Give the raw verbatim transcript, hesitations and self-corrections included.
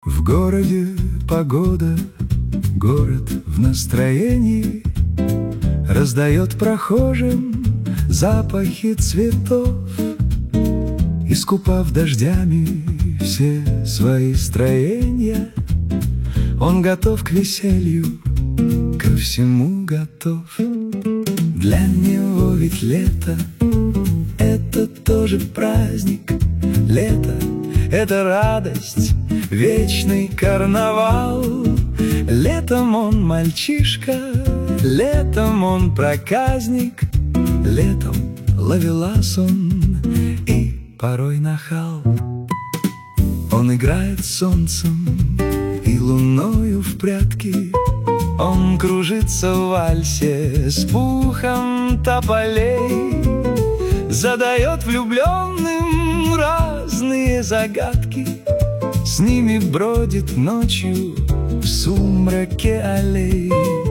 В городе погода, город в настроении, раздает прохожим запахи цветов, искупав дождями все свои строения. Он готов к веселью, ко всему готов. Для него ведь лето — это тоже праздник. Лето — это радость, вечный карнавал. Летом он мальчишка, летом он проказник, летом ловелас он и порой нахал. Он играет с солнцем и луною в прятки, он кружится в вальсе с пухом тополей, задает влюбленным разные загадки, с ними бродит ночью в сумраке аллей.